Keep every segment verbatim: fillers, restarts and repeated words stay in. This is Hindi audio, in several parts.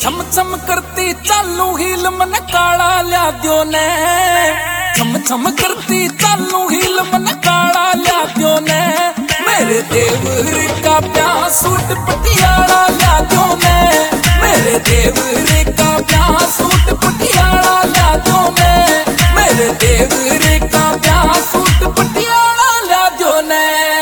छम छम करती चालू हील मन काला ल्या दियो ने, छम छम करती चालू हील मन काला ल्या दियो ने, मेरे देवर का प्यार सूट पटियाला ल्या दियो ने, मेरे देवर का प्यार सूट पटियाला ल्या दियो ने, मेरे देवर का प्यार सूट पटियाला ल्या दियो ने।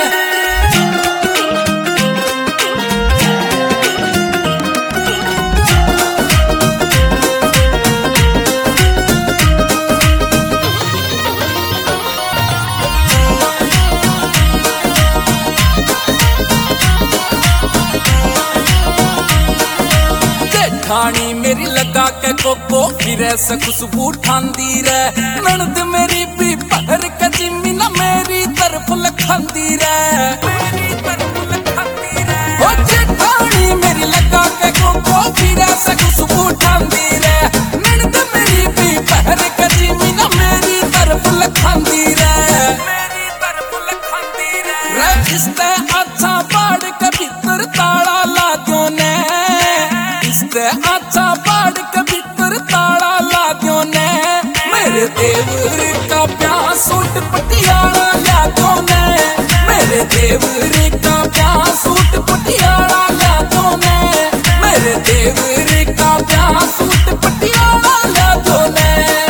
ठाणी मेरी लगा के कोको फिरे से खुशबू ठांदी रे, ननद मेरी भी पहर के जिम्मी ना मेरी तरफ लखांदी रे, मेरी तरफ लखांदी रे। ओ जेठानी मेरी लगा के कोको फिरे से खुशबू ठांदी रे, ननद मेरी भी पहर के जिम्मी ना मेरी तरफ लखांदी रे, मेरी तरफ लखांदी रे। रे किसने अच्छा बाड़ के भीतर ताला ला दियो ने, अच्छा बाड़ के भीतर ताला ला दियो ने, मेरे देवर का प्यार सूट पटियाला ला दियो ने, मेरे देवर का प्यार सूट पटियाला ला दियो ने, मेरे देवर का प्यार सूट पटियाला ला दियो ने।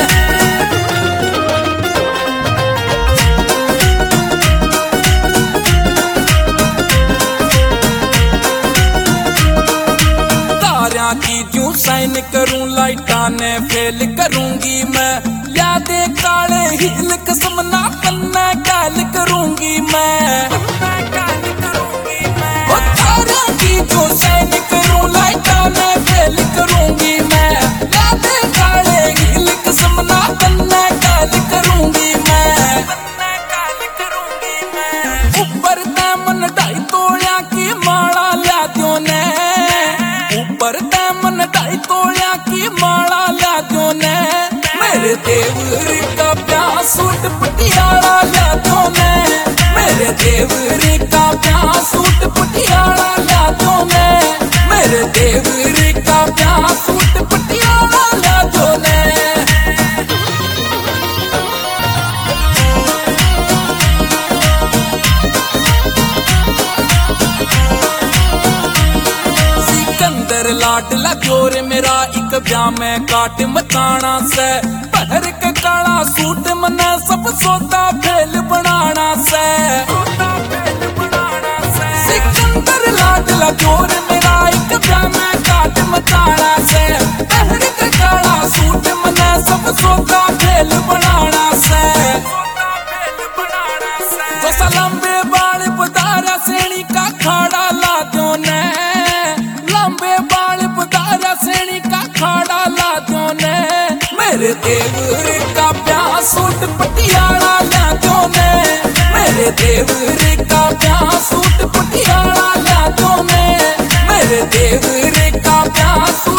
की जू साइन करूं लाइटा ने फेल करूंगी मैं, यादे काले हील कसम ना कन्ना गाल करूंगी मैं, ओ तारा की जू साइन करूं लाइटा ने फेल करूंगी मैं, यादे काले हील कसम ना कन्ना गाल करूंगी मैं, ऊपर दामन ढाई तोलिया की माला ला दियो ने, ऊपर दामन ढाई तोलिया की माला ला दियो ने, मेरे देवर का प्यार सूट पटियाला ला दियो ने, मेरे देवर का प्यार सूट पटियाला ला दियो ने, मेरे देवर का प्यार सूट पटियाला ला दियो ने। लाडला जोर मेरा एक ब्याह में काट मचाना से, पहर के काला सूट मने सब सोता फेल बनाना से, सिकंदर लाडला जोर मेरा एक ब्याह में काट मचाना से, पहर के काला सूट मने सब सोता फेल बनाना से, जो लंबे बाल बुदारा सेणी का खाड़ा ला दियो ने, लंबे बाल बुदारा सेणी का खाड़ा ला दियो ने, मेरे देवर का प्यार सूट पटियाला ला दियो ने, मेरे देवर का प्यार सूट पटियाला ला दियो ने, मेरे देवर का प्यार सूट